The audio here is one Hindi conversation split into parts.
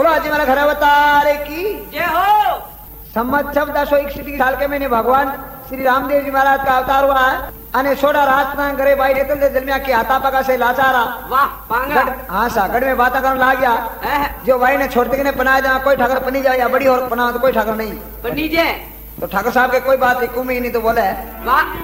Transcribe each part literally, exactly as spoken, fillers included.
बोलो जी मेरा घर अवतार की जय हो। सम्मत चौदह सौ इकसठ साल के महीने भगवान श्री रामदेव जी महाराज का अवतार हुआ है। अने छोड़ा रास्ता करे भाई रेतल दे जन्मिया की हाथा पका से लाचारा वाह पांगा हाँ सा गढ़ में बात करने लग गया। जो भाई ने छोड़ते के ने पना जा कोई ठाकर पनी जाए या बड़ी और पना तो कोई ठाकर नहीं पनी जे तो ठाकर साहब के कोई बात नहीं कुमी नहीं तो बोले वाह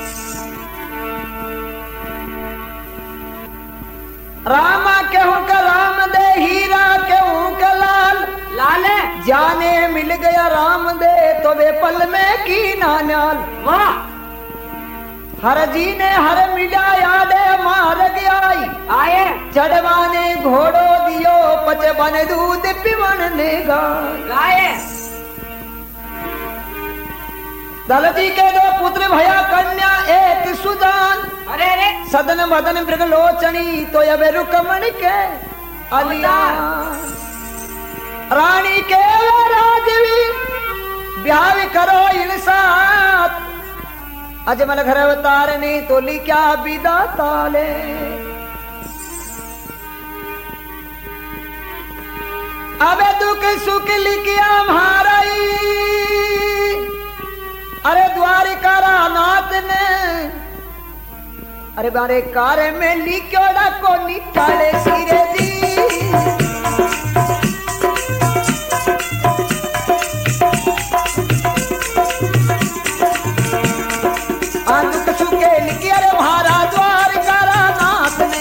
रामा केहू का राम दे हीरा केहू का लाल लाल जाने मिल गया राम दे तो वे पल में की नान्याल वाह हर जी ने हर मिलाया दे मार गया आए चढ़वाने घोड़ो दियो पचवन दूध पिवन ने गाए दलजी के दो पुत्र भया कन्या एक सुजान अरे अरे सदन मदन मृग लोचनी तो अब रुकमण के अलिया रानी के राजवी ब्याह करो इंसात अजमल घर अवतार ने तो ली क्या विदा ताले अबे दुख सुख लिखिया महाराई अरे द्वारिका नाथ ने अरे बारे कार में लिखोड़ा को निकाले सिरे दी दुख सुखे लिखिया रे महाराज द्वारिका नाथ ने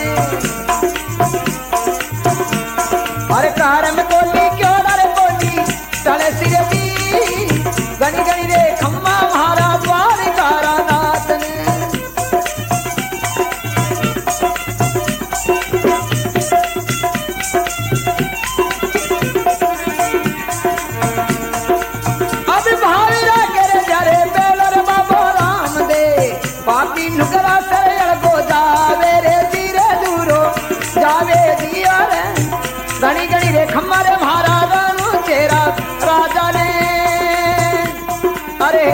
अरे कार में को लिखोड़ा रे को निकाले सिरे दी गणी गणी रे खम्मा महाराज द्वारिका नाथ ने अब भावीरा करे जरे बेलर बाबो राम दे पापी नुकरा सरयल को जावे रे धीरे दूरो जावे दिया रे गणी गणी रे खम्मा रे महाराजा नु चेहरा राजा ने अरे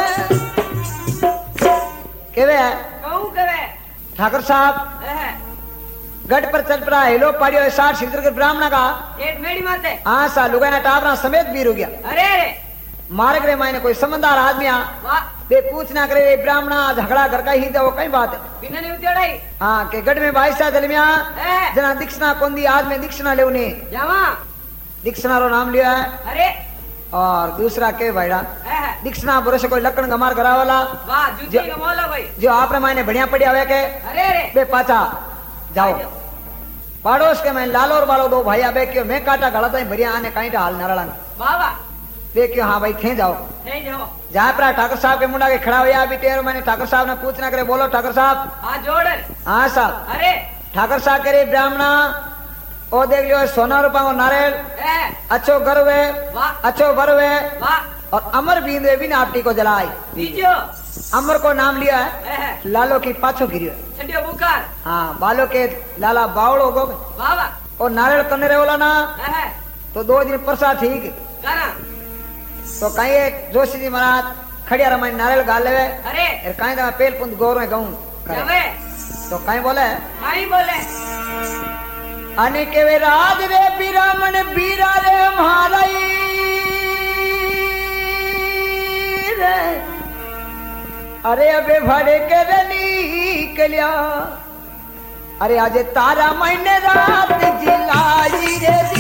केवे कहूं करे ठाकुर साहब गढ़ पर चल पड़ा हेलो पाड़ियो साठ सिद्धर के ब्राह्मण का एक मेड़ी माते हाँ सा लुगाना टावरा समेत बीर हो गया। अरे अरे मार्ग रे मायने कोई समझदार आदमी आ वाह बे पूछना करे ब्राह्मणा झगड़ा घर का ही तो कई बात है बिना नहीं उतड़ाई हाँ के गढ़ में बाईसा दलमिया जना दीक्षणा कौन दी आज में दीक्षणा लेवनी जावा दीक्षणा रो नाम लिया है अरे और दूसरा के भाईड़ा दीक्षणा बरस कोई लकड़ गमार करा वाला वाह जूती का मौला भाई जो आपने मायने बढ़िया पड़िया हुए के अरे अरे बे पाचा जाओ पड़ोस के मैं लालो और बालो दो भाई आबे क्यों मैं काटा गलत है बढ़िया आने कहीं हाल नारायण वाह वाह देखियो हाँ भाई थे जाओ नहीं जाओ जहाँ पर ठाकुर साहब के मुंडा के खड़ा हुआ अभी टेर मैंने ठाकुर साहब ने पूछना करे बोलो ठाकुर साहब हाँ जोड़ हाँ साहब अरे ठाकुर साहब करे ब्राह्मणा ओ देख लियो सोना रूपा को नारियल अच्छो गर्वे अच्छो बरवे और अमर बींदे भी आपटी को जलाई दीजियो अमर को नाम लिया है लालो की पाछो गिरियो छड़ियो बुकार हाँ बालो के लाला बावड़ो गो बाबा और नारियल कने रे वाला ना तो दो दिन परसा ठीक करा तो कहीं एक जोशी जी महाराज खड़िया रमाई नारियल गाल लेवे अरे कहीं तो पेल पुंद गोर में गऊं जावे तो कहीं बोले कहीं बोले अने के वे राज रे बिरामन बीरा रे महाराई रे अरे अबे भड़े के रनी कलिया अरे आज तारा महीने रात जिलाई रे दी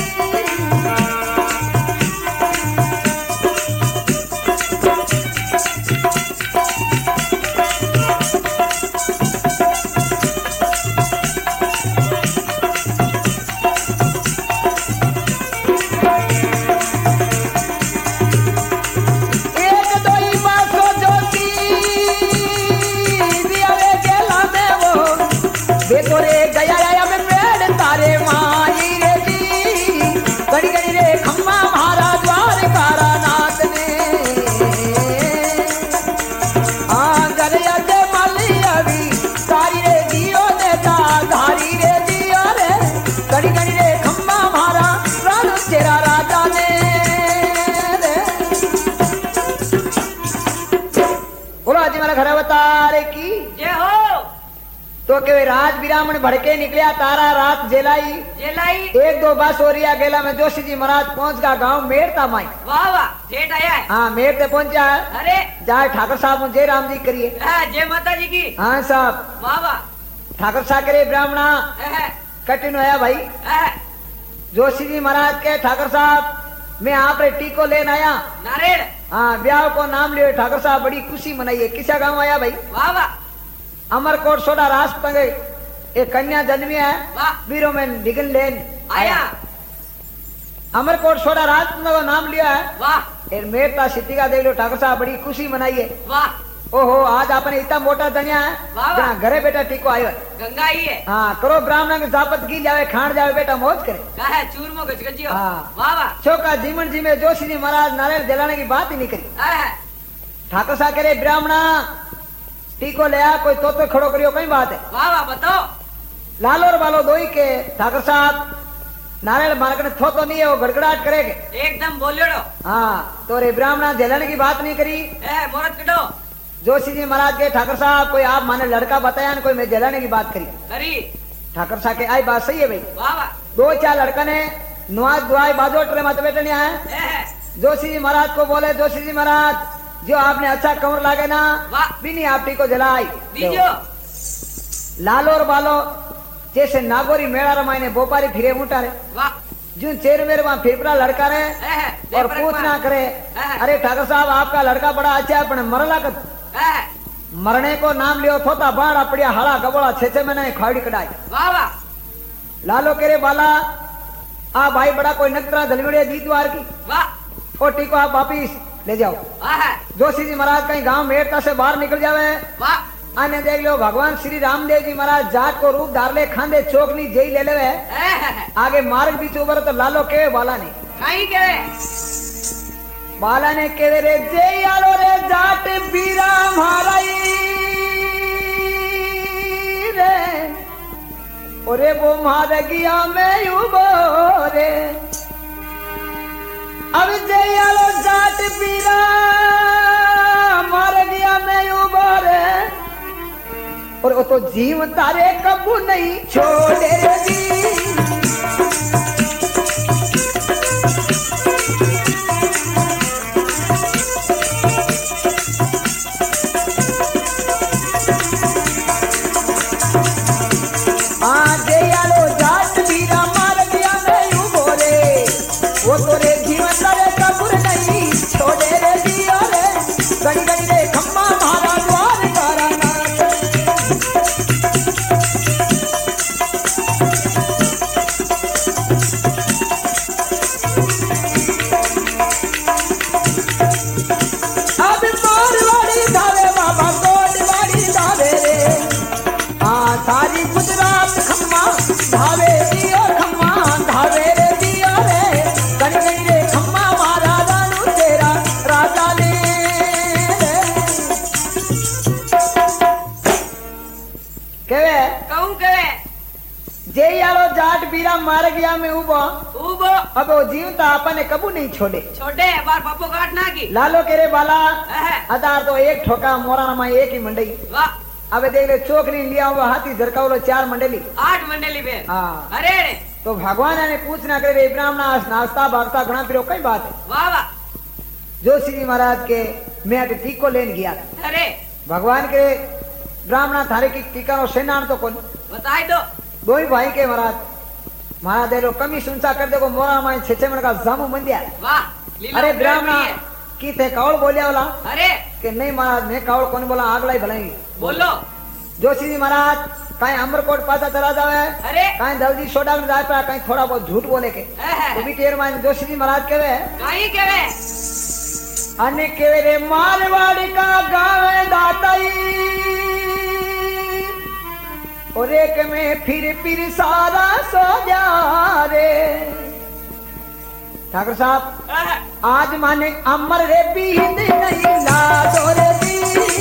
घर अवतार की जय हो। तो के राज ब्राह्मण भड़के निकलिया तारा रात जेलाई जेलाई एक दो बस ओरिया गेला में जोशी जी महाराज पहुंच गया गांव मेरता माई। वाह वाह जेठ आया है। हाँ मेरते पहुंचा अरे जाए ठाकर साहब जय राम जी करिए। हाँ, जय माता जी की। हाँ साहब वाह वाह ठाकर साहब करे ब्राह्मणा है, कठिन होया भाई। है, जोशी जी महाराज के ठाकर साहब मैं आप रे टीको लेन आया। नारेड़। हाँ ब्याह को नाम लियो ठाकर साहब बड़ी खुशी मनाइए। किसा गांव आया भाई? वाह वाह अमरकोट सोडा रास पंगे एक कन्या जन्मी है वाह वीरों में डिगन लेन आया। अमरकोट सोडा राज का नाम लिया है। वाह एर मेरता सिटी का देख लो ठाकर साहब बड़ी खुशी मनाइए। वाह ओहो आज आपने इतना मोटा दनिया है वाह, वाह। जहाँ घरे बेटा टीको आयो है। गंगा ही है। हाँ करो ब्राह्मण के जापत की जावे खान जावे बेटा मौज करे। क्या है चूरमो गजगजियो। हाँ। वाह वाह चौका जीवन जी में जोशी जी महाराज नारियल जलाने की बात ही नहीं करी। है, ठाकर साहब करे ब्राह्मणा टीको ले आ कोई तो तो खड़ो करियो कई बात है। वाह वाह बताओ। लालो और बालो दोई के ठाकर साहब नारियल मारकने थो तो नहीं है वो गड़गड़ाहट करेगे। एकदम बोलियो। हाँ तो रे ब्राह्मणा जलाने की बात नहीं करी। है मोरत कटो। जोशी जी महाराज के ठाकर साहब कोई आप माने लड़का बताया न कोई मैं जलाने की बात करी। करी। ठाकर साहब के आई बात सही है भाई। वाह वाह दो चार लड़का ने नुआज दुआई बाजोट रे मत बैठने आए। है, जोशी जी महाराज को बोले जोशी जी महाराज जो आपने अच्छा कमर लागे ना वाह बिनी आप टीको जलाई दीजियो। लालो और बालो जैसे नागोरी मेला रमाई ने बोपारी फिरे मुटा रे वाह जो चेर मेरे वहां फेफड़ा लड़का रे है, है, और जय पूछ ना करे है। अरे ठाकर साहब आपका लड़का बड़ा अच्छा है पर मरला कर है, मरने को नाम लियो थोता बाड़ा पड़िया हड़ा गबोड़ा छे छे महीने खाड़ी कटाई। वाह वाह लालो केरे बाला आ भाई बड़ा कोई नकतरा धलगड़िया जीतवार की वाह और टीको आप वापिस ले जाओ। वाह है, जोशी जी महाराज कहीं गांव मेरता से बाहर निकल जावे वाह आने देख लो भगवान श्री रामदेव जी महाराज जाट को रूप धार ले खांदे चौकनी जेई ले लेवे है, है, है। आगे मार्ग बीच उबर तो लालो के बाला ने कहीं के बाला ने के रे जय आलो रे जाट बीरा माराई रे ओरे वो मार गया मैं उबो रे अब जय आलो जाट बीरा मार गया मैं उबो रे और वो तो जीव तारे कबू नहीं छोड़े रे जी। मार गया मैं उबो उबो अब वो जीवता अपने कबू नहीं छोड़े छोटे बार पप्पो काट ना की लालो केरे बाला है, अदार तो एक ठोका मोरा नमा एक ही मंडई वाह अब देख ले चोकरी लिया हुआ हाथी झरकावलो चार मंडली आठ मंडली पे। हाँ अरे रे तो भगवान ने पूछना करे रे ब्राह्मणा नाश्ता भागता घना फिरो कई बात है। वाह वाह जोशी जी महाराज के मैं अभी टीको लेन गया था। अरे भगवान के ब्राह्मणा थारे की टीका नो सेनान तो कौन बताए दो दो ही भाई के महाराज महाराज दे लो कमी सुनसा कर देखो मोरा माई छे छे मिनट का जामू मंदिया। वाह लीला अरे उतरे ब्राह्मणा हुई है। की थे कावड़ बोलिया वाला अरे कि नहीं महाराज मैं कावड़ कौन बोला आग लाई भलाई बोलो जोशी जी महाराज कहीं अमरकोट पासा चला जावे अरे कहीं दलजी सोडा में जाता कहीं थोड़ा बहुत झूठ बोले के है, तो भी टेर मान जोशी जी महाराज कहे कहीं केवे अन्य केवे रे मारवाड़ी का गाँव है दाताई और एक में फिर फिर सारा सो जा रे। ठाकुर साहब है, आज माने अमर रे बीत नहीं ला दो रे दी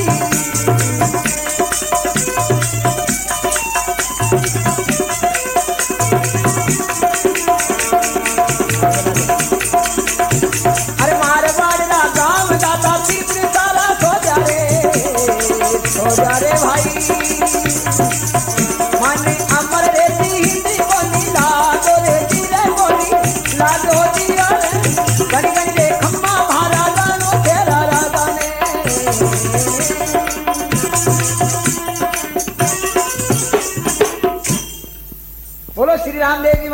अरे मारवाड़ का गाँव दाता फिर फिर सारा सो जा रे सो जा रे भाई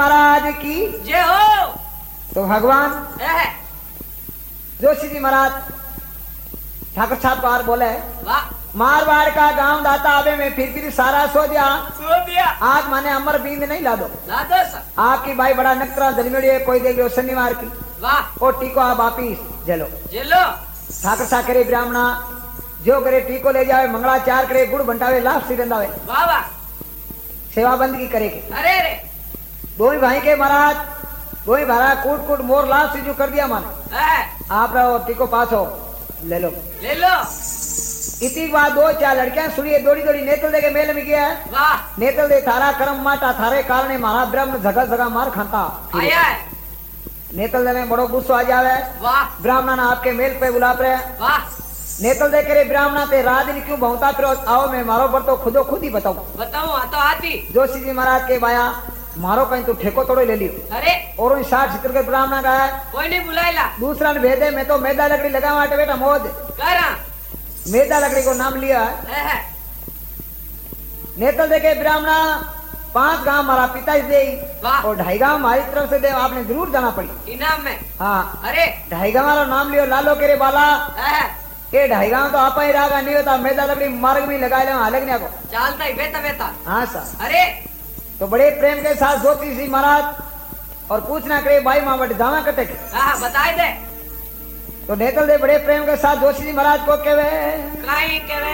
महाराज की जय हो। तो भगवान है जोशी जी महाराज ठाकुर साहब बार बोले वाह मारवाड़ का गांव दाता आवे में फिर फिर सारा सो दिया सो दिया आज माने अमर बींद नहीं ला दो ला दो सर। आपकी भाई बड़ा नकरा जलमेड़ी है कोई देख लो शनिवार की वाह और टीको आप वापिस जलो चलो ठाकुर सा करे ब्राह्मणा जो करे टीको ले जावे मंगला चार करे गुड़ बंटावे लाभ सिरंदावे वाह वाह सेवा बंदगी करे के अरे अरे दो ही भाई के महाराज दो ही भारा कूट कूट मोर लाभ सीजू कर दिया माने है आप रहो टीको पास हो ले लो ले लो। इसी बात दो चार लड़कियां सुनिए दौड़ी दौड़ी नेतल दे के मेल में गया वाह नेतल दे थारा कर्म माटा थारे कारणे मारा ब्रह्म जगह जगह मार खाता आया है नेतल दे में बड़ो गुस्सो आ जावे वाह ब्राह्मण आपके मेल पे बुला रहे वाह नेतल दे करे ब्राह्मणा ते रात दिन क्यों बहुता फिरो आओ मैं मारो पर तो खुदो खुद ही बताऊं बताओ आ तो आती जोशी जी महाराज के बाया मारो कहीं तो ठेको तोड़ो ले लियो अरे और उन साठ चित्र के ब्राह्मण का है कोई नहीं बुलाएला दूसरा ने भेदे मैं तो मैदा लकड़ी लगा माटे बेटा मोद करा मैदा लकड़ी को नाम लिया है है नेतल देखे ब्राह्मणा पांच गांव हमारा पिताजी दे वाह और ढाई गांव हमारी तरफ से दे आपने जरूर जाना पड़ी इनाम में हाँ अरे ढाई गांव वाला नाम लियो लालो के रे बाला है है ये ढाई गांव तो आप ही रागा नहीं होता मैदा लकड़ी मार्ग में लगा ले हालक ने को चालता ही बेता बेता हाँ सर अरे तो बड़े प्रेम के साथ जोशी जी महाराज और पूछना करे भाई माँ बट जावा कटे के हाँ बताए दे तो नेतल दे बड़े प्रेम के साथ जोशी जी महाराज को केवे काई केवे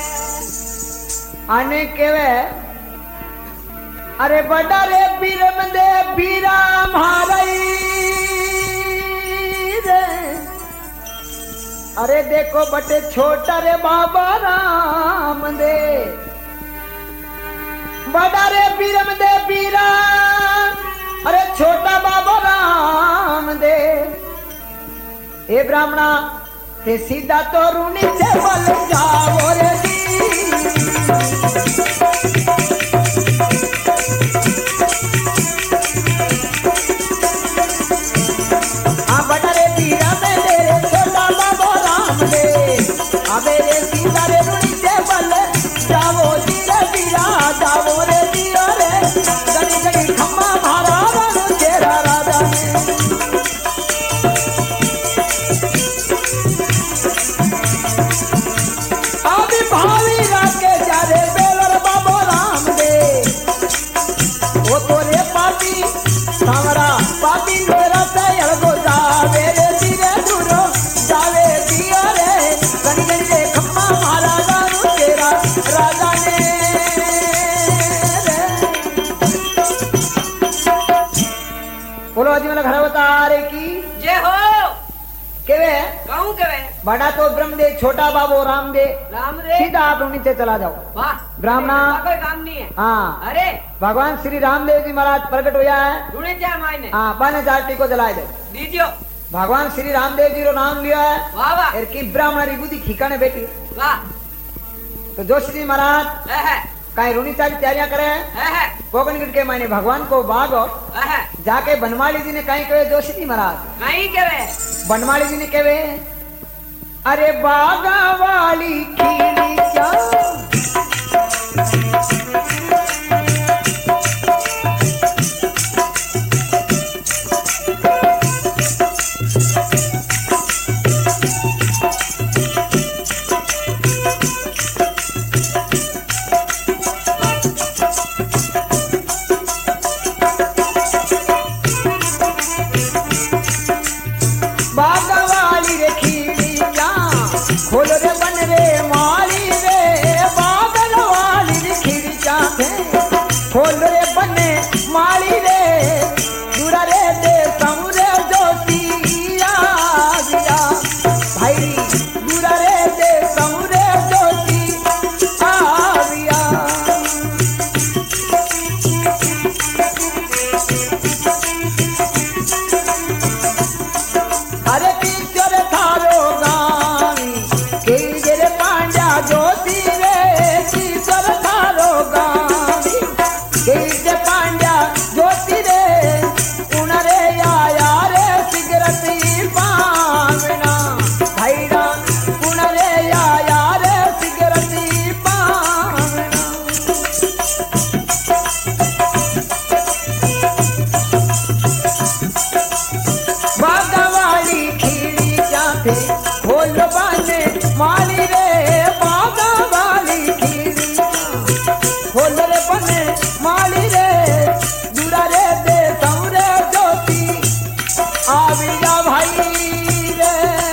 आने केवे अरे बड़ा रे बीरम दे बीरा मारई रे अरे देखो बटे छोटा रे बाबा राम दे बड़ा रे बीरम दे बीरा अरे छोटा बाबा राम दे ए ब्राह्मणा ते सीधा तो रूनी से बल जाओ रे आ बड़ा रे बीरा में मेरे छोटा बाबा राम दे अबे रे सीधा रे रूनी से बल जाओ जी रे बीरा जाओ रे बीरा रे गड़ी गड़ी खम्मा मारा रण तेरा राजा ने अभी भावी राके जारे बेलर बाबो राम दे वो तोरे पापी सावरा पापी मेरा तैयार गो जावे रे धीरे दूरो जावे दिया रे गनी गनी दे खम्मा मारा रण तेरा राजा ने बोलो अजी मेरा घर बता रे की जय हो केवे कहूँ केवे बड़ा तो ब्रह्म दे छोटा बाबो राम दे राम रे सीधा आप नीचे चला जाओ वाह ब्राह्मणा कोई काम नहीं है हाँ अरे भगवान श्री रामदेव जी महाराज प्रकट हुआ है ढूंढे जा मायने हाँ बाने जाति को जलाए दो दीजियो भगवान श्री रामदेव जी रो नाम लिया है वाह वाह एर की ब्राह्मण री बुद्धि खिकाने बेटी वाह तो जोशी जी महाराज है है कहीं रूनी चाली तैयारियां करे है है कोकनगढ़ के मायने भगवान को बागो है जाके बनमाली जी ने कहीं कहे जोशी जी महाराज कहीं केवे बनमाली जी ने कहे अरे बागा वाली खीरी क्या बागा वाली रे खीरी क्या खोल रे बन रे माली रे बागा वाली खीड़ी जाते खोल बने माली रे बागा वाली खीड़ी खोल रे बने माली रे दूरा रे दे सौरे ज्योति आवी जा भाई रे।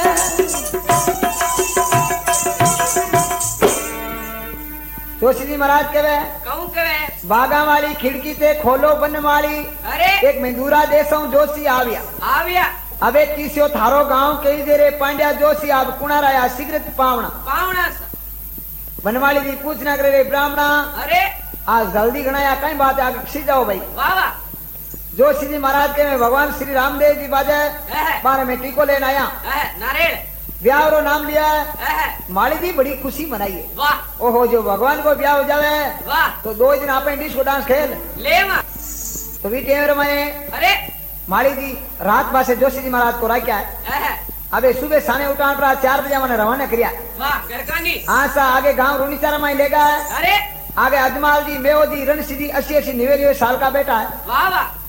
जोशी जी महाराज कहे कहूं कहे बागा वाली खिड़की से खोलो बन वाली अरे एक मंदूरा देसों जोशी आविया आविया अबे तीसो थारो गांव के जेरे पांड्या जोशी अब कुणा राया सिगरेट पावना पावना सा बनवाली जी पूछना करे रे ब्राह्मणा अरे आज जल्दी गणाया कई बात है आगे खसी जाओ भाई। वाह वाह जोशी जी महाराज के में भगवान श्री रामदेव जी बाजे है बारे में टीको लेने आया है नारेल ब्याह रो नाम लिया है माली जी बड़ी खुशी मनाई है। वाह ओहो जो भगवान को ब्याह हो जावे वाह तो दो दिन आप डिस्को डांस खेल ले मा तो भी टेमर में अरे माली जी रात बासे जोशी जी महाराज को राख्या है है अबे सुबह साने उठान पर चार बजे मैंने रवाना करिया वाह करकानी आसा आगे गांव रूनीचारा में लेगा अरे आगे अजमाल जी मेवो जी रणसी जी अस्सी अस्सी निवे निवे साल का बेटा है वाह वाह